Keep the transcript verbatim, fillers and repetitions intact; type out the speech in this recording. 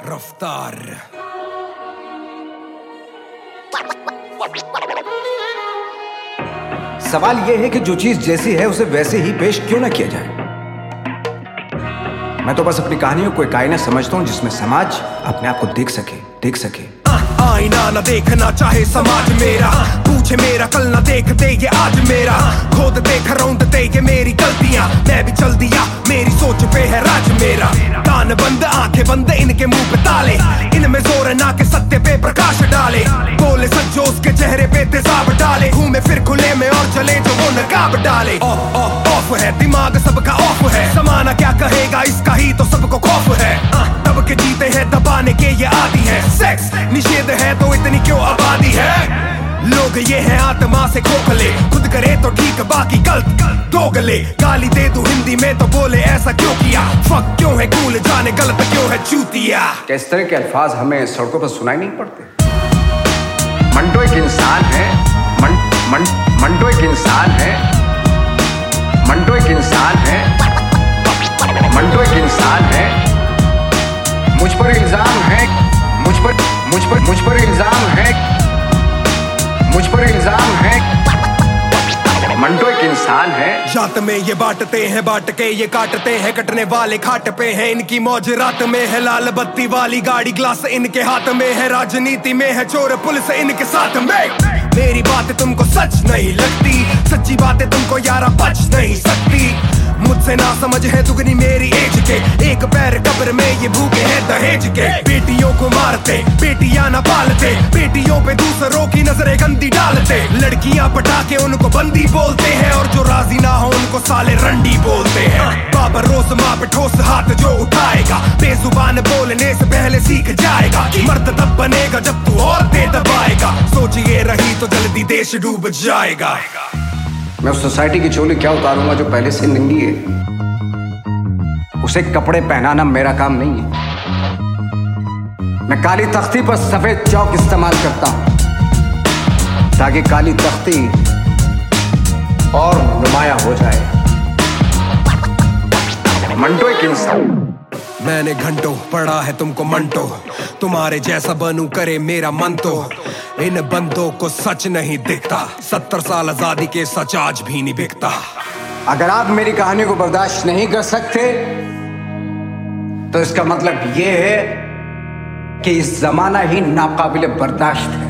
रफ्तार। सवाल यह है कि जो चीज जैसी है उसे वैसे ही पेश क्यों ना किया जाए। मैं तो बस अपनी कहानियों को एक आईना समझता हूं जिसमें समाज अपने आप को देख सके देख सके आईना ना देखना चाहे समाज मेरा, पूछे मेरा कल ना देख दे ये आज मेरा, खोद देख रौंद दे ये मेरी गलतियां, मैं भी चल दिया मेरी सोच पे है राज मेरा। कान बंद आंखें बंद इनके मुंह पे ताले, इनमें जोर है ना के सत्य पे प्रकाश डाले, बोले सज्जो उसके चेहरे पे तेजाब डाले, घूमे फिर खुले में और चले जो वो नकाब डाले। ऑफ है दिमाग सबका ऑफ है, समाना क्या कहेगा इसका ही तो सबको खौफ है, तब के जीते हैं दबाने के ये आदि है, सेक्स निषेध है तो इतनी क्यों आबादी है। लोग ये है आत्मा से खोखले, खुद करे तो ठीक बाकी गलत दोगले, गाली दे दूं हिंदी में तो बोले ऐसा क्यों किया, फक क्यों है कूल जाने गलत क्यों है चूतिया। क्या इस तरह के अल्फाज हमें सड़कों पर सुनाई नहीं पड़ते? मंटो एक इंसान है, मन, मन, मंटो एक इंसान है, मंटो एक इंसान है, मंटो एक इंसान है, मुझ पर इल्जाम है, मुझ पर मुझ पर मुझ पर इल्जाम है, मुझ पर इल्जाम है, मंटो एक इंसान है। जात में ये बांटते हैं बांट के ये काटते हैं, कटने वाले खाट पे है इनकी मौज, रात में है लाल बत्ती वाली गाड़ी, ग्लास इनके हाथ में है, राजनीति में है चोर पुलिस इनके साथ में। मेरी बातें तुमको सच नहीं लगती, सच्ची बातें तुमको यारा बच नहीं सकती, मुझसे ना समझ है दुगनी मेरी एज के, एक पैर कब्र में ये भूखे हैं दहेज के, बेटियों को मारते बेटियां ना पालते, बेटियों पे दूसरों की नजरें गंदी डालते, लड़कियां पटा के उनको बंदी बोलते हैं, और जो राजी ना हो उनको साले रंडी बोलते हैं। बाबा रोज माँ पे ठोस हाथ जो उठाएगा, बेजुबान बोलने से पहले सीख जाएगा कि मर्द तब बनेगा जब तू औरतें दबाएगा, सोचिए रही तो जल्दी देश डूब जाएगा। मैं उस सोसाइटी की चोली क्या उतारूंगा जो पहले से नंगी है, उसे कपड़े पहनाना मेरा काम नहीं है। मैं काली तख्ती पर सफेद चौक इस्तेमाल करता हूं ताकि काली तख्ती और नुमाया हो जाए। मंटो एक इंसान। मैंने घंटों पढ़ा है तुमको मंटो, तुम्हारे जैसा बनूं करे मेरा मन तो, इन बंदों को सच नहीं दिखता, सत्तर साल आजादी के सच आज भी नहीं बिकता। अगर आप मेरी कहानी को बर्दाश्त नहीं कर सकते तो इसका मतलब यह है कि इस जमाना ही नाकाबिले बर्दाश्त है।